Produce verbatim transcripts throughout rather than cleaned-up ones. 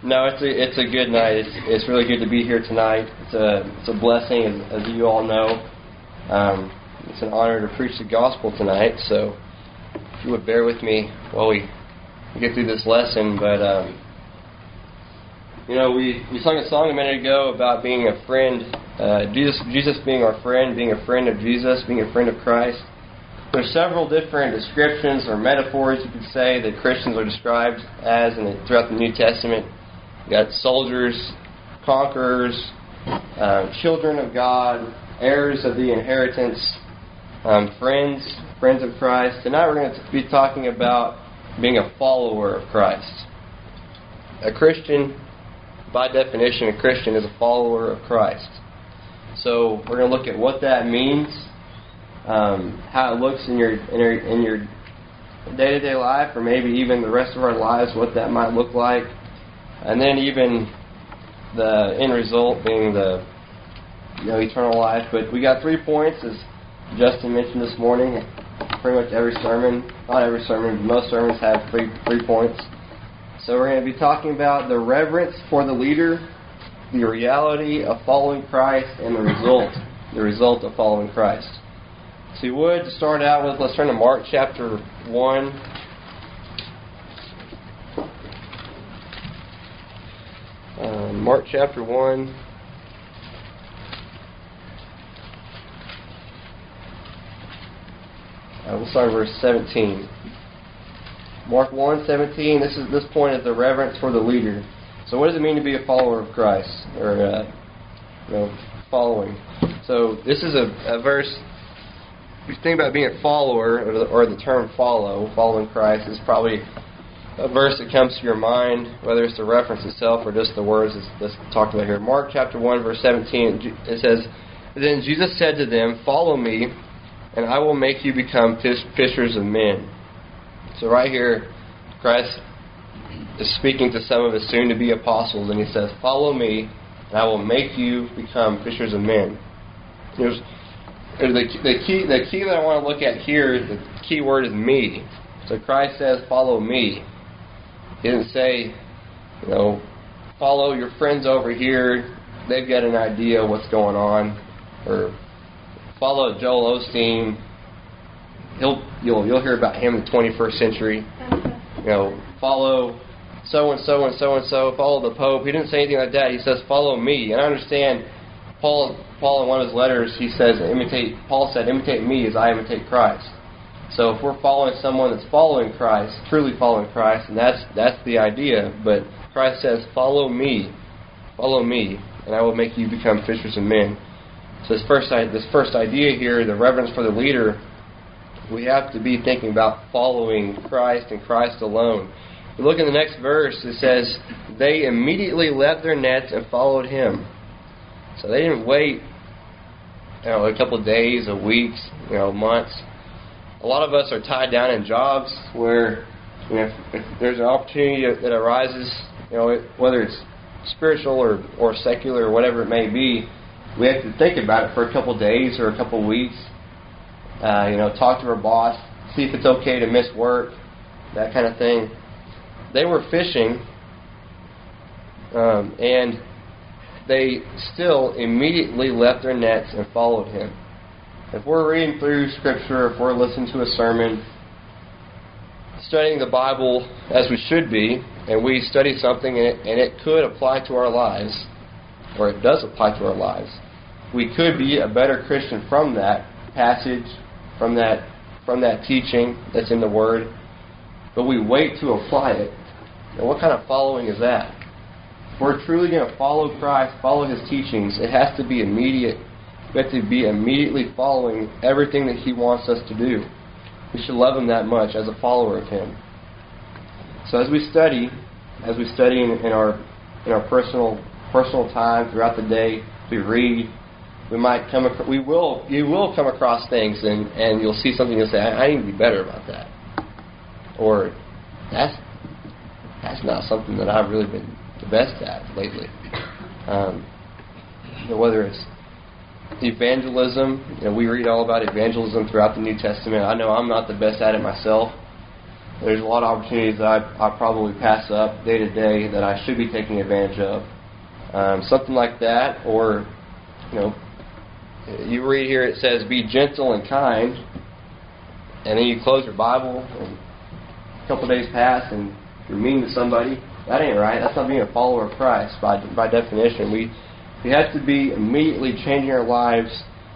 No, it's a it's a good night. It's it's really good to be here tonight. It's a it's a blessing, as, as you all know. Um, it's an honor to preach the gospel tonight. So, if you would bear with me while we get through this lesson. But um, you know, we, we sung a song a minute ago about being a friend. Uh, Jesus Jesus being our friend, being a friend of Jesus, being a friend of Christ. There's several different descriptions or metaphors you could say that Christians are described as in the, throughout the New Testament. You got soldiers, conquerors, uh, children of God, heirs of the inheritance, um, friends, friends of Christ. Tonight we're going to be talking about being a follower of Christ. A Christian, by definition, a Christian is a follower of Christ. So we're going to look at what that means, um, how it looks in your in your, in your day-to-day life, or maybe even the rest of our lives, what that might look like. And then even the end result being the you know eternal life. But we got three points, as Justin mentioned this morning. Pretty much every sermon, not every sermon, but most sermons have three three points. So we're going to be talking about the reverence for the leader, the reality of following Christ, and the result, the result of following Christ. So you would start out with, let's turn to Mark chapter one. Uh, Mark chapter one. Uh, we'll start at verse seventeen. Mark one seventeen. This is this point is the reverence for the leader. So, what does it mean to be a follower of Christ, or uh, you know, following? So, this is a, a verse. If you think about being a follower, or the, or the term "follow," following Christ, is probably a verse that comes to your mind, whether it's the reference itself or just the words that's talked about here. Mark chapter one, verse seventeen, it says, "Then Jesus said to them, 'Follow me, and I will make you become fishers of men.'" So right here, Christ is speaking to some of his soon-to-be apostles, and he says, "Follow me, and I will make you become fishers of men." There's, there's the, the key. The key that I want to look at here, the key word is "me." So Christ says, "Follow me." He didn't say, you know, follow your friends over here. They've got an idea of what's going on, or follow Joel Osteen. He'll you'll you'll hear about him in the twenty-first century. You know, follow so and so and so and so. Follow the Pope. He didn't say anything like that. He says, "Follow me." And I understand Paul. Paul in one of his letters, he says, "Imitate." Paul said, "Imitate me as I imitate Christ." So if we're following someone that's following Christ, truly following Christ, and that's that's the idea. But Christ says, "Follow me, follow me, and I will make you become fishers of men." So this first this first idea here, the reverence for the leader, we have to be thinking about following Christ and Christ alone. If you look in the next verse, it says, "They immediately left their nets and followed him." So they didn't wait, you know, a couple of days, or weeks, you know, months. A lot of us are tied down in jobs where, you know, if, if there's an opportunity that arises, you know, whether it's spiritual or, or secular or whatever it may be, we have to think about it for a couple of days or a couple of weeks. Uh, you know, talk to our boss, see if it's okay to miss work, that kind of thing. They were fishing, um, and they still immediately left their nets and followed him. If we're reading through Scripture, if we're listening to a sermon, studying the Bible as we should be, and we study something and it, and it could apply to our lives, or it does apply to our lives, we could be a better Christian from that passage, from that from that teaching that's in the Word, but we wait to apply it. And what kind of following is that? If we're truly going to follow Christ, follow His teachings, it has to be immediate. We have to be immediately following everything that He wants us to do. We should love Him that much as a follower of Him. So as we study, as we study in, in our in our personal personal time throughout the day, we read. We might come. Across, we will. You will come across things, and, and you'll see something and say, I, "I need to be better about that," or "That's that's not something that I've really been the best at lately." Um, you know, whether it's evangelism, you know, we read all about evangelism throughout the New Testament. I know I'm not the best at it myself. There's a lot of opportunities that I, I probably pass up day to day that I should be taking advantage of. Um, something like that, or, you know, you read here it says, be gentle and kind, and then you close your Bible, and a couple of days pass, and you're mean to somebody. That ain't right. That's not being a follower of Christ by by definition. We we have to be immediately changing our lives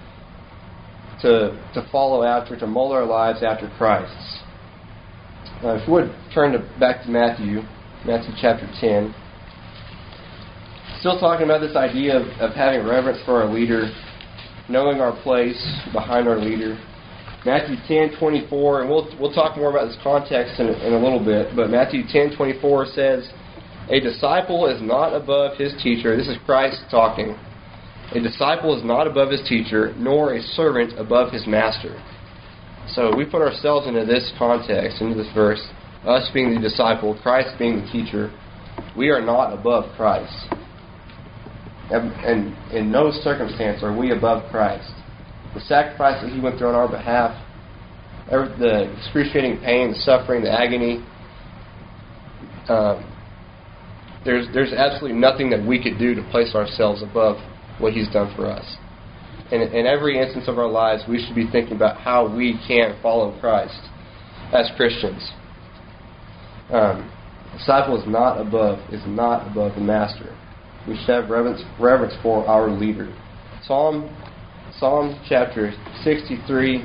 to to follow after, to mold our lives after Christ's. Uh, if you would turn to, back to Matthew, Matthew chapter ten. Still talking about this idea of, of having reverence for our leader, knowing our place behind our leader. Matthew ten twenty-four, and we'll we'll talk more about this context in, in a little bit, but Matthew ten twenty-four says, a disciple is not above his teacher. This is Christ talking. A disciple is not above his teacher, nor a servant above his master. So we put ourselves into this context, into this verse, us being the disciple, Christ being the teacher. We are not above Christ. And, and in no circumstance are we above Christ. The sacrifice that He went through on our behalf, every, the excruciating pain, the suffering, the agony, um, there's there's absolutely nothing that we could do to place ourselves above what He's done for us. And in every instance of our lives, we should be thinking about how we can follow Christ as Christians. Um, the disciple is not above is not above the master. We should have reverence, reverence for our leader. Psalm Psalm chapter sixty-three.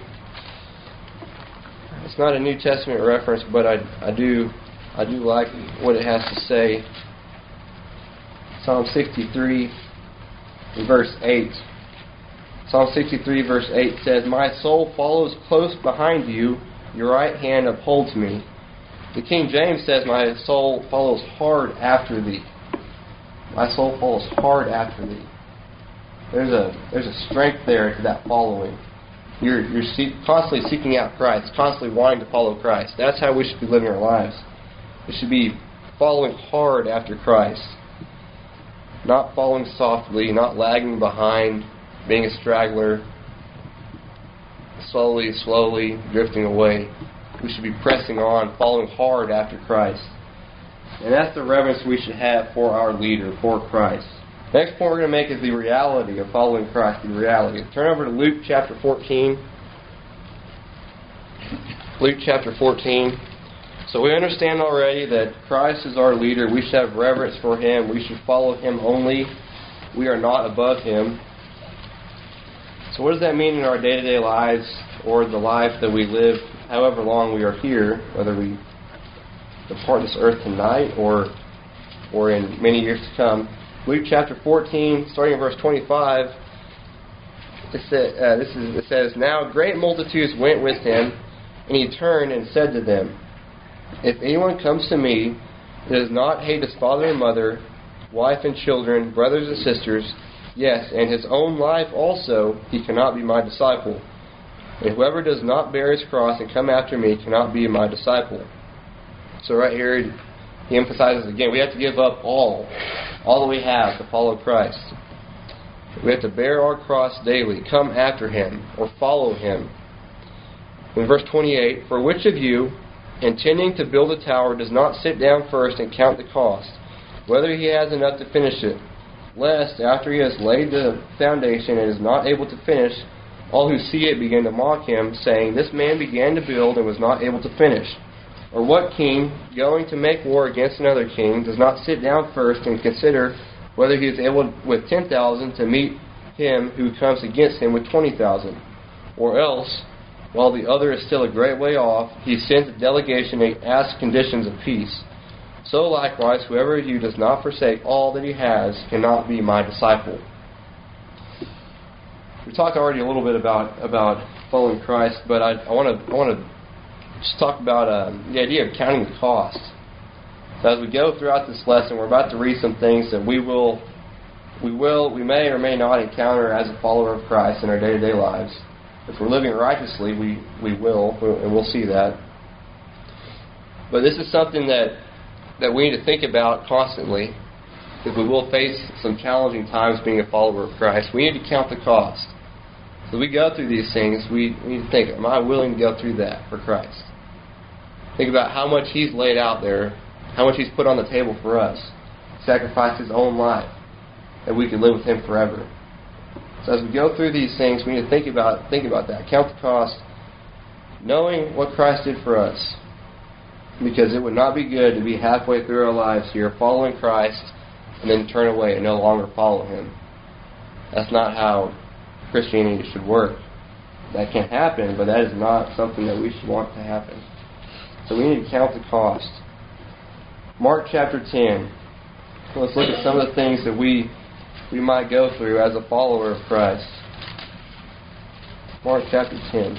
It's not a New Testament reference, but I, I do I do like what it has to say. Psalm sixty-three, verse eight. Psalm sixty-three, verse eight says, my soul follows close behind you, your right hand upholds me. The King James says, my soul follows hard after thee. My soul follows hard after thee. There's a there's a strength there to that following. You're you're see, constantly seeking out Christ, constantly wanting to follow Christ. That's how we should be living our lives. We should be following hard after Christ, not following softly, not lagging behind, being a straggler, slowly, slowly drifting away. We should be pressing on, following hard after Christ. And that's the reverence we should have for our leader, for Christ. Next point we're going to make is the reality of following Christ, the reality. Turn over to Luke chapter fourteen. Luke chapter fourteen. So we understand already that Christ is our leader. We should have reverence for Him. We should follow Him only. We are not above Him. So what does that mean in our day-to-day lives, or the life that we live, however long we are here, whether we depart this earth tonight or or in many years to come? Luke chapter fourteen, starting in verse twenty-five, it, said, uh, this is, it says, now great multitudes went with Him, and He turned and said to them, if anyone comes to me that does not hate his father and mother, wife and children, brothers and sisters, yes, and his own life also, he cannot be my disciple. And whoever does not bear his cross and come after me cannot be my disciple. So right here, he emphasizes again, we have to give up all, all that we have to follow Christ. We have to bear our cross daily, come after Him, or follow Him. In verse twenty-eight, for which of you, intending to build a tower, does not sit down first and count the cost, whether he has enough to finish it, lest after he has laid the foundation and is not able to finish, all who see it begin to mock him, saying, this man began to build and was not able to finish. Or what king, going to make war against another king, does not sit down first and consider whether he is able with ten thousand to meet him who comes against him with twenty thousand? Or else, while the other is still a great way off, he sends a delegation and asks conditions of peace. So likewise, whoever of you does not forsake all that he has cannot be my disciple. We talked already a little bit about about following Christ, but I want to I want to just talk about uh, the idea of counting the cost. So as we go throughout this lesson, we're about to read some things that we will we will we may or may not encounter as a follower of Christ in our day-to-day lives. If we're living righteously, we we will, and we'll see that. But this is something that that we need to think about constantly, because we will face some challenging times being a follower of Christ. We need to count the cost. So we go through these things, we need to think, am I willing to go through that for Christ? Think about how much He's laid out there, how much He's put on the table for us. Sacrificed His own life, that we could live with Him forever. So as we go through these things, we need to think about think about that. Count the cost, knowing what Christ did for us. Because it would not be good to be halfway through our lives here, following Christ, and then turn away and no longer follow Him. That's not how Christianity should work. That can happen, but that is not something that we should want to happen. So we need to count the cost. Mark chapter ten. Let's look at some of the things that we we might go through as a follower of Christ. Mark chapter ten,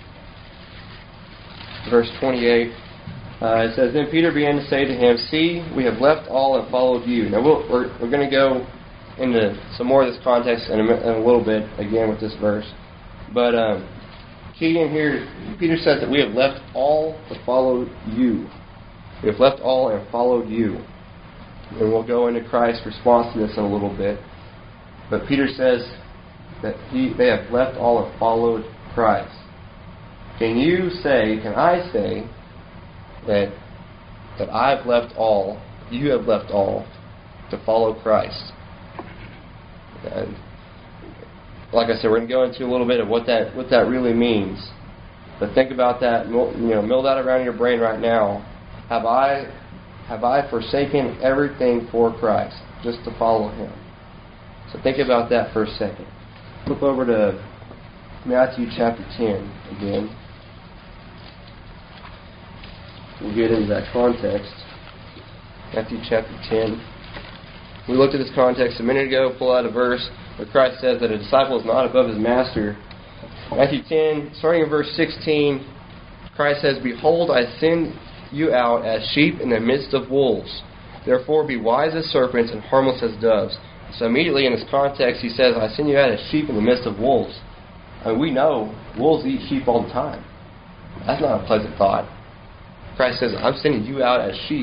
verse twenty-eight. Uh, it says, Then Peter began to say to him, See, we have left all and followed you. Now we'll, we're we're going to go into some more of this context in a, in a little bit, again with this verse. But um, key in here, Peter says that we have left all to follow you. We have left all and followed you. And we'll go into Christ's response to this in a little bit. But Peter says that he they have left all and followed Christ. Can you say, can I say, that that I've left all, you have left all, to follow Christ? And like I said, we're going to go into a little bit of what that what that really means. But think about that, you know, mill that around in your brain right now. Have I have I forsaken everything for Christ just to follow Him? So think about that for a second. Flip over to Matthew chapter ten again. We'll get into that context. Matthew chapter ten. We looked at this context a minute ago, pull out a verse where Christ says that a disciple is not above his master. Matthew ten, starting in verse sixteen, Christ says, Behold, I send you out as sheep in the midst of wolves. Therefore be wise as serpents and harmless as doves. So immediately in this context, He says, I send you out as sheep in the midst of wolves. I mean, we know wolves eat sheep all the time. That's not a pleasant thought. Christ says, I'm sending you out as sheep,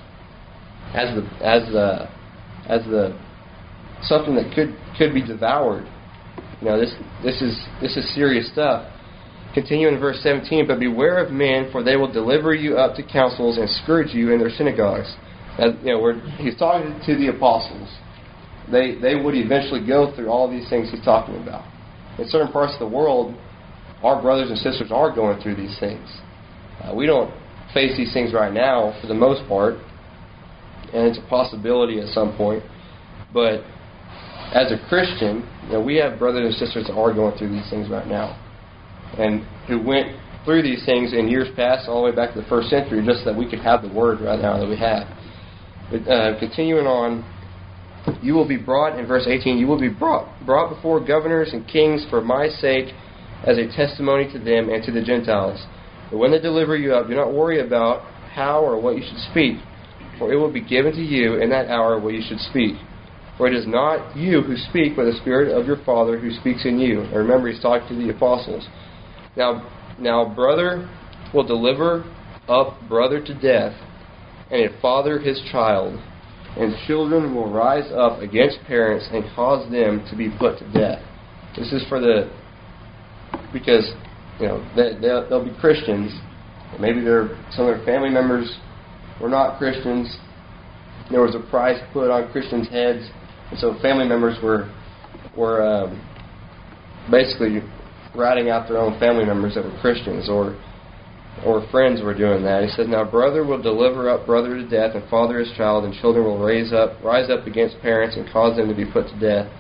as the as the as the something that could could be devoured. You know, this this is this is serious stuff. Continuing in verse seventeen, but beware of men, for they will deliver you up to councils and scourge you in their synagogues. As, you know, we're, he's talking to the apostles. They they would eventually go through all these things he's talking about. In certain parts of the world, our brothers and sisters are going through these things. Uh, we don't face these things right now for the most part, and it's a possibility at some point. But as a Christian, you know, we have brothers and sisters that are going through these things right now, and who went through these things in years past, all the way back to the first century, just that we could have the Word right now that we have. But uh, continuing on, you will be brought, in verse eighteen, you will be brought brought before governors and kings for my sake, as a testimony to them and to the Gentiles. But when they deliver you up, do not worry about how or what you should speak, for it will be given to you in that hour what you should speak. For it is not you who speak, but the Spirit of your Father who speaks in you. And remember, He's talking to the apostles. Now, now, brother will deliver up brother to death, and a father his child, and children will rise up against parents and cause them to be put to death. This is for the, because, you know, they, they'll, they'll be Christians. Maybe they're, some of their family members were not Christians. There was a price put on Christians' heads, and so family members were were um, basically ratting out their own family members that were Christians, or or friends were doing that. He says, now brother will deliver up brother to death, and father his child, and children will raise up rise up against parents and cause them to be put to death.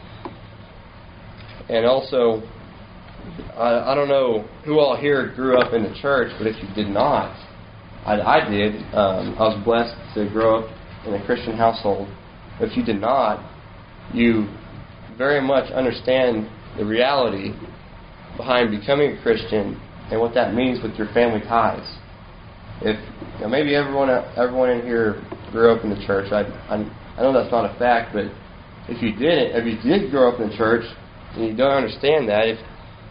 And also, I, I don't know who all here grew up in the church, but if you did not, I, I did. Um, I was blessed to grow up in a Christian household. If you did not, you very much understand the reality behind becoming a Christian and what that means with your family ties. If you know, maybe everyone everyone in here grew up in the church. I, I I know that's not a fact, but if you didn't, if you did grow up in the church and you don't understand that, if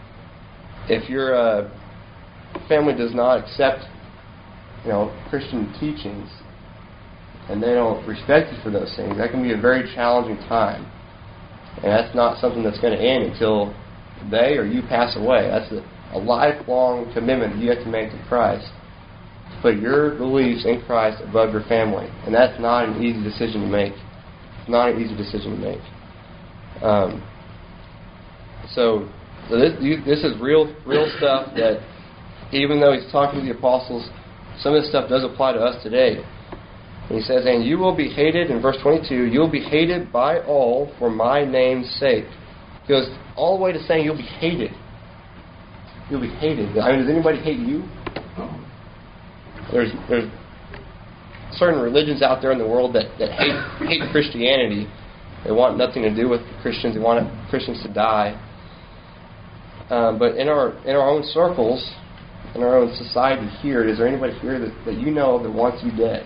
if your uh, family does not accept, you know, Christian teachings, and they don't respect you for those things, that can be a very challenging time. And that's not something that's going to end until they or you pass away. That's a, a lifelong commitment that you have to make to Christ. put your beliefs in Christ above your family. And that's not an easy decision to make. It's not an easy decision to make. Um, so, so this, you, this is real, real stuff that, even though he's talking to the apostles, some of this stuff does apply to us today. And he says, and you will be hated, in verse twenty-two, you will be hated by all for my name's sake. He goes all the way to saying you'll be hated. You'll be hated. I mean, does anybody hate you? There's there's certain religions out there in the world that, that hate hate Christianity. They want nothing to do with Christians. They want Christians to die. Um, but in our in our own circles, in our own society here, is there anybody here that, that you know that wants you dead?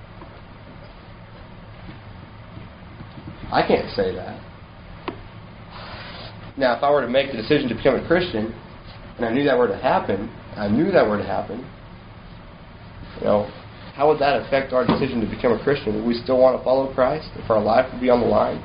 I can't say that. Now, if I were to make the decision to become a Christian, and I knew that were to happen, I knew that were to happen, you know, how would that affect our decision to become a Christian? Would we still want to follow Christ if our life would be on the line?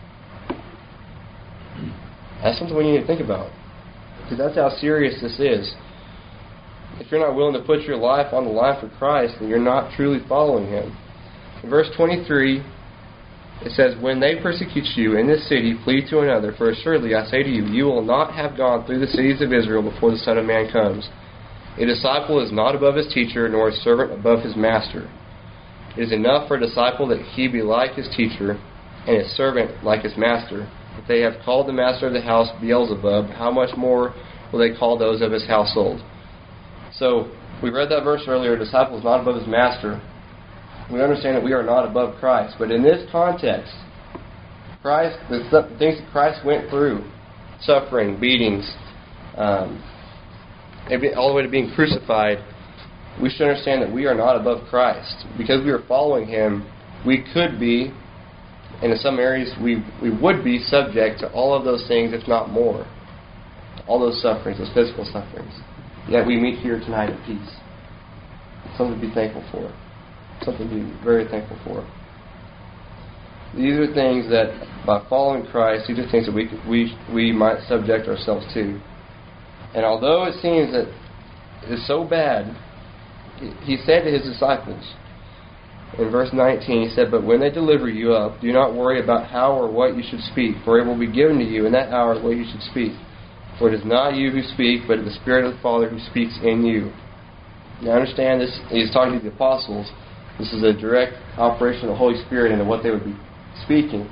That's something we need to think about. Because that's how serious this is. If you're not willing to put your life on the line for Christ, then you're not truly following Him. In verse twenty-three, it says, when they persecute you in this city, flee to another, for assuredly I say to you, you will not have gone through the cities of Israel before the Son of Man comes. A disciple is not above his teacher, nor a servant above his master. It is enough for a disciple that he be like his teacher, and his servant like his master. If they have called the master of the house Beelzebub, how much more will they call those of his household? So, we read that verse earlier, a disciple is not above his master. We understand that we are not above Christ. But in this context, Christ, the things that Christ went through, suffering, beatings, um, all the way to being crucified, we should understand that we are not above Christ. Because we are following Him, we could be, and in some areas we, we would be subject to all of those things, if not more. All those sufferings, those physical sufferings. Yet we meet here tonight at peace. Something to be thankful for. Something to be very thankful for. These are things that, by following Christ, these are things that we we we might subject ourselves to. And although it seems that it's so bad, He said to His disciples, in verse nineteen, He said, but when they deliver you up, do not worry about how or what you should speak, for it will be given to you in that hour what you should speak. For it is not you who speak, but the Spirit of the Father who speaks in you. Now understand this, He's talking to the apostles. This is a direct operation of the Holy Spirit into what they would be speaking.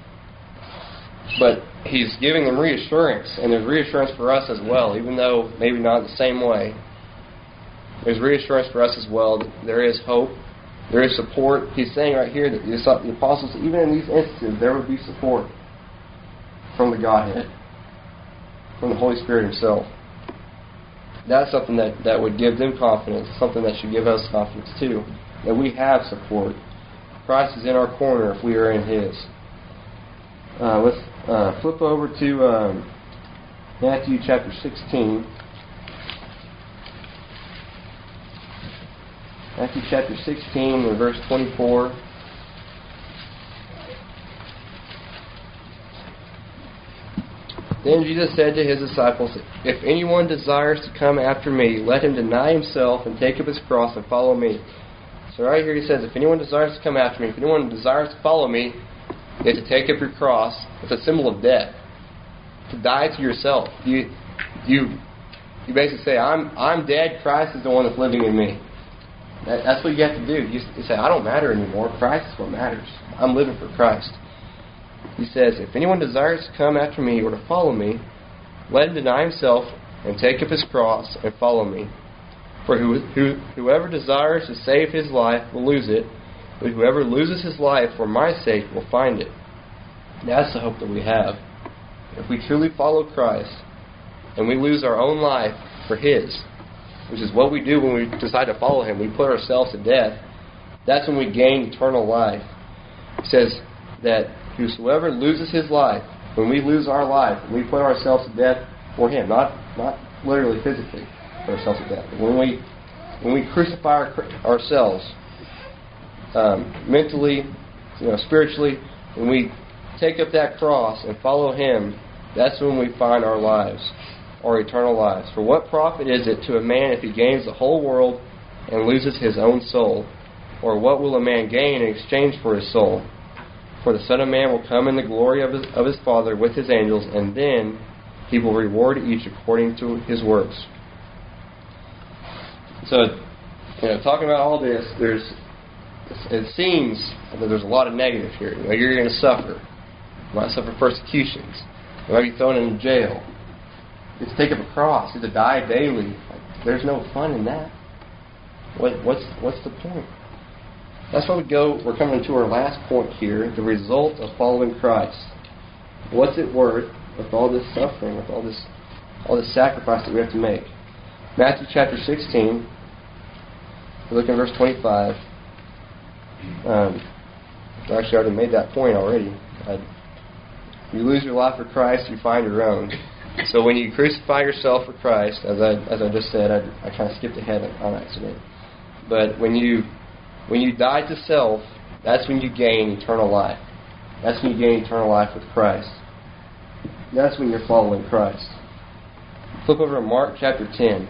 But He's giving them reassurance, and there's reassurance for us as well, even though maybe not the same way. There's reassurance for us as well that there is hope, there is support. He's saying right here that the apostles, even in these instances, there would be support from the Godhead, from the Holy Spirit Himself. That's something that, that would give them confidence, something that should give us confidence too, that we have support. Christ is in our corner if we are in His. Uh, let's uh, flip over to um, Matthew chapter sixteen. Matthew chapter sixteen and verse twenty-four. Then Jesus said to His disciples, if anyone desires to come after me, let him deny himself and take up his cross and follow me. So right here He says, if anyone desires to come after me, if anyone desires to follow me, you have to take up your cross. It's a symbol of death. To die to yourself. You you you basically say, I'm I'm dead, Christ is the one that's living in me. That, that's what you have to do. You, you say, I don't matter anymore, Christ is what matters. I'm living for Christ. He says, if anyone desires to come after me or to follow me, let him deny himself and take up his cross and follow me. For who, who, whoever desires to save his life will lose it, but whoever loses his life for my sake will find it. That's the hope that we have. If we truly follow Christ and we lose our own life for His, which is what we do when we decide to follow Him, we put ourselves to death, that's when we gain eternal life. He says that whosoever loses his life, when we lose our life, we put ourselves to death for Him, not not literally physically put ourselves to death. But when we when we crucify our, ourselves um, mentally, you know, spiritually, when we take up that cross and follow Him, that's when we find our lives, our eternal lives. For what profit is it to a man if he gains the whole world and loses his own soul? Or what will a man gain in exchange for his soul? For the Son of Man will come in the glory of his, of his Father with his angels, and then he will reward each according to his works. So, you know, talking about all this, there's it seems that there's a lot of negative here. You know, you're going to suffer. You might suffer persecutions. You might be thrown into jail. You have to take up a cross. You have to die daily. Like, there's no fun in that. What, what's what's the point? That's why we go. We're coming to our last point here: the result of following Christ. What's it worth with all this suffering, with all this, all this sacrifice that we have to make? Matthew chapter sixteen. We look in verse twenty-five. Um, I actually already made that point already. I, you lose your life for Christ, you find your own. So when you crucify yourself for Christ, as I as I just said, I, I kind of skipped ahead on accident. But when you when you die to self, that's when you gain eternal life. That's when you gain eternal life with Christ. That's when you're following Christ. Flip over to Mark chapter ten.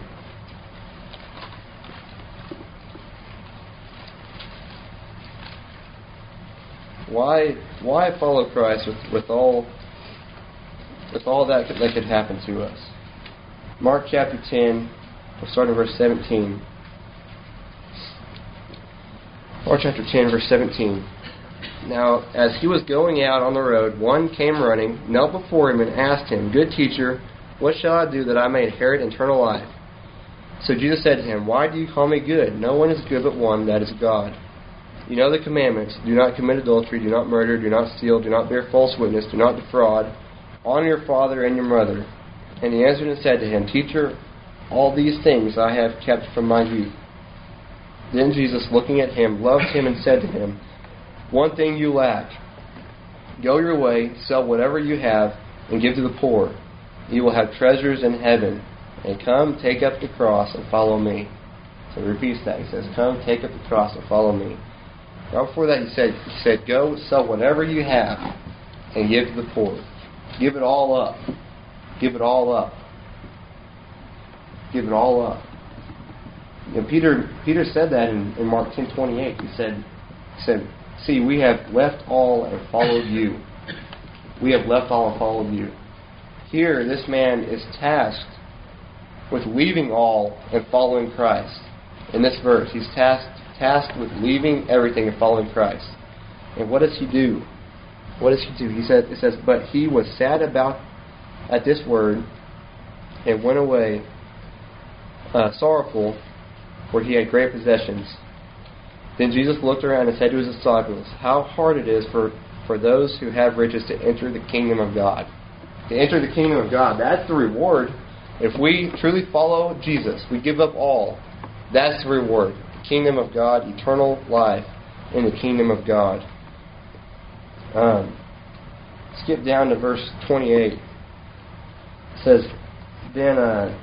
Why why follow Christ with, with all with all that could, that could happen to us? Mark chapter ten, we'll start in verse seventeen. Mark chapter ten, verse seventeen. Now, as he was going out on the road, one came running, knelt before him, and asked him, "Good teacher, what shall I do that I may inherit eternal life?" So Jesus said to him, "Why do you call me good? No one is good but one, that is God. You know the commandments: do not commit adultery, do not murder, do not steal, do not bear false witness, do not defraud, honor your father and your mother." And he answered and said to him, "Teacher, all these things I have kept from my youth." Then Jesus, looking at him, loved him and said to him, "One thing you lack. Go your way, sell whatever you have, and give to the poor. You will have treasures in heaven. And come, take up the cross and follow me." So he repeats that. He says, "Come, take up the cross and follow me." Right before that, he said, he said, "Go, sell whatever you have, and give to the poor. Give it all up. Give it all up. Give it all up." You know, Peter Peter said that in, in Mark ten twenty-eight. He said, he said, "See, we have left all and followed you. We have left all and followed you." Here, this man is tasked with leaving all and following Christ. In this verse, he's tasked tasked with leaving everything and following Christ. And what does he do? What does he do? He said, it says, "But he was sad about at this word, and went away uh, sorrowful, for he had great possessions." Then Jesus looked around and said to his disciples, "How hard it is for, for those who have riches to enter the kingdom of God." To enter the kingdom of God, that's the reward. If we truly follow Jesus, we give up all, that's the reward. The kingdom of God, eternal life in the kingdom of God. Um, skip down to verse twenty-eight. It says, then, uh,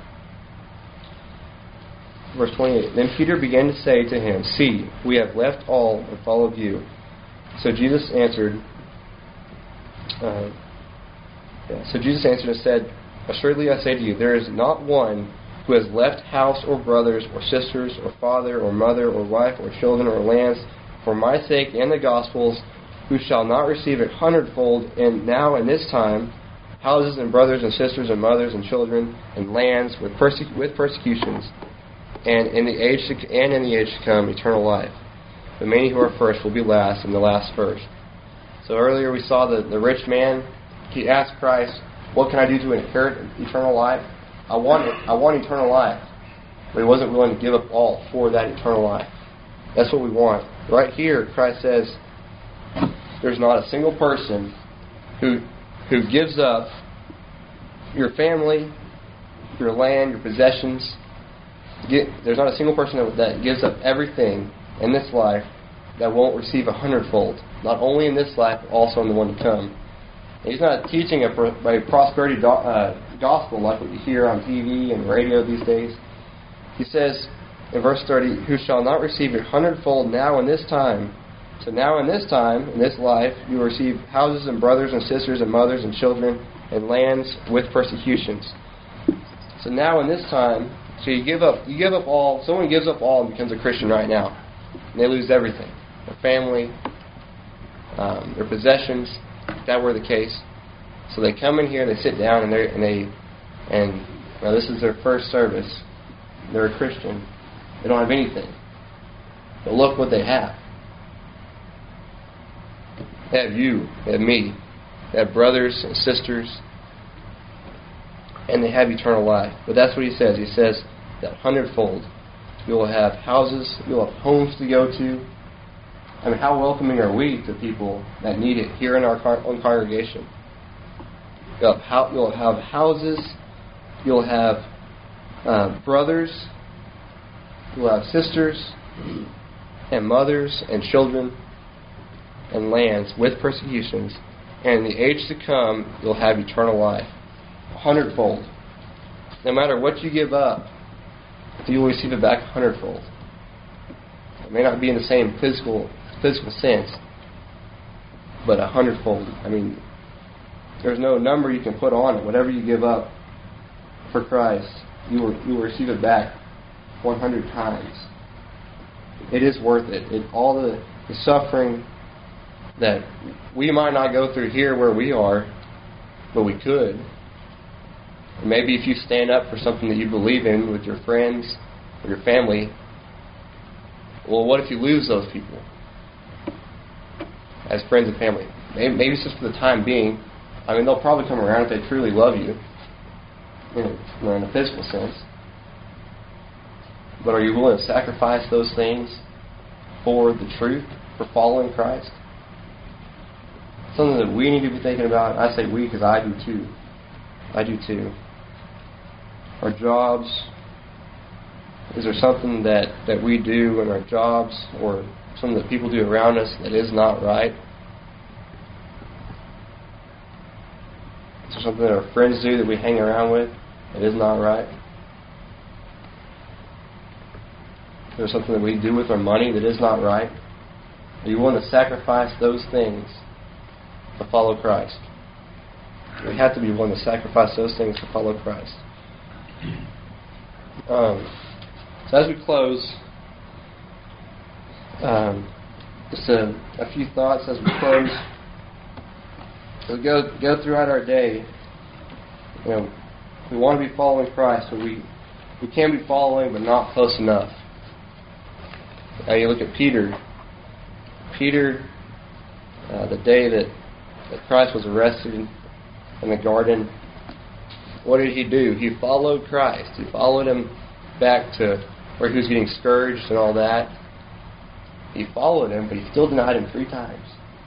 verse twenty-eight, "Then Peter began to say to him, 'See, we have left all and followed you.' So Jesus answered, uh, yeah, so Jesus answered and said, 'Assuredly I say to you, there is not one who has left house or brothers or sisters or father or mother or wife or children or lands for my sake and the gospel's, who shall not receive a hundredfold in now in this time houses and brothers and sisters and mothers and children and lands with perse- with persecutions, and in the age to, and in the age to come eternal life. But many who are first will be last, and the last first.'" So earlier we saw the, the rich man. He asked Christ, "What can I do to inherit eternal life?" I want it. I want eternal life. But he wasn't willing to give up all for that eternal life. That's what we want. Right here, Christ says, there's not a single person who who gives up your family, your land, your possessions. Get, there's not a single person that, that gives up everything in this life that won't receive a hundredfold. Not only in this life, but also in the one to come. And he's not teaching a, a prosperity do, uh, gospel like what you hear on T V and radio these days. He says in verse thirty, "Who shall not receive a hundredfold now in this time." So now in this time, in this life, you will receive houses and brothers and sisters and mothers and children and lands with persecutions. So now in this time, So you give up, you give up all, someone gives up all and becomes a Christian right now. And they lose everything. Their family, um, their possessions, if that were the case. So they come in here, they sit down, and they and they and now this is their first service. They're a Christian. They don't have anything. But look what they have. They have you. They have me. They have brothers and sisters. And they have eternal life. But that's what he says. He says that hundredfold. You will have houses. You will have homes to go to. I mean, how welcoming are we to people that need it here in our own congregation? You'll have, you'll have houses. You'll have uh, brothers. You'll have sisters and mothers and children and lands with persecutions. And in the age to come, you'll have eternal life. A hundredfold. No matter what you give up, you will receive it back a hundredfold. It may not be in the same physical physical sense, but a hundredfold. I mean, there's no number you can put on it. Whatever you give up for Christ, you will you will receive it back one hundred times. It is worth it. It all the, the suffering that we might not go through here where we are, but we could. And maybe if you stand up for something that you believe in with your friends or your family, well, what if you lose those people as friends and family? Maybe, maybe it's just for the time being. I mean, they'll probably come around if they truly love you, you know, in a physical sense. But are you willing to sacrifice those things for the truth, for following Christ? Something that we need to be thinking about. I say we because I do too. I do too. Our jobs. Is there something that, that we do in our jobs or something that people do around us that is not right? Is there something that our friends do that we hang around with that is not right? Is there something that we do with our money that is not right? Are you willing to sacrifice those things to follow Christ? We have to be willing to sacrifice those things to follow Christ. Um, so as we close, um, just a, a few thoughts as we close. So we go go throughout our day. You know, we want to be following Christ, but we we can be following, but not close enough. Now you look at Peter. Peter, uh, the day that, that Christ was arrested in, in the garden, what did he do? He followed Christ. He followed him back to where he was getting scourged and all that. He followed him, but he still denied him three times.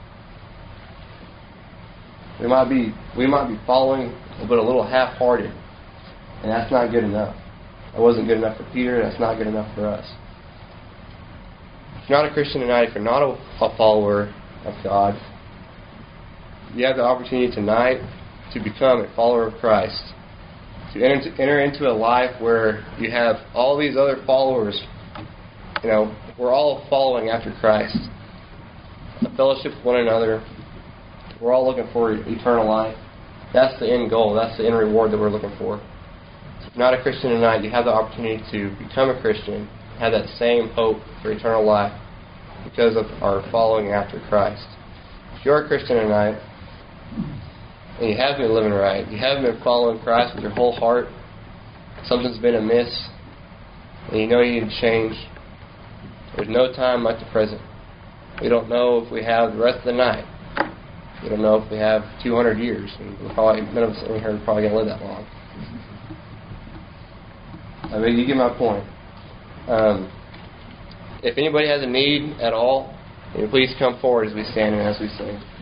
We might be we might be following, but a little half-hearted, and that's not good enough. That wasn't good enough for Peter. That's not good enough for us. If you're not a Christian tonight, if you're not a, a follower of God, you have the opportunity tonight to become a follower of Christ, to enter, to enter into a life where you have all these other followers. You know, we're all following after Christ. A fellowship with one another. We're all looking for eternal life. That's the end goal. That's the end reward that we're looking for. So if you're not a Christian tonight, you have the opportunity to become a Christian, have that same hope for eternal life because of our following after Christ. If you're a Christian tonight, and you haven't been living right, you haven't been following Christ with your whole heart, something's been amiss, and you know you need to change, there's no time like the present. We don't know if we have the rest of the night. We don't know if we have two hundred years. And we're probably, none of us in here are probably going to live that long. I mean, you get my point. Um, if anybody has a need at all, please come forward as we stand and as we sing.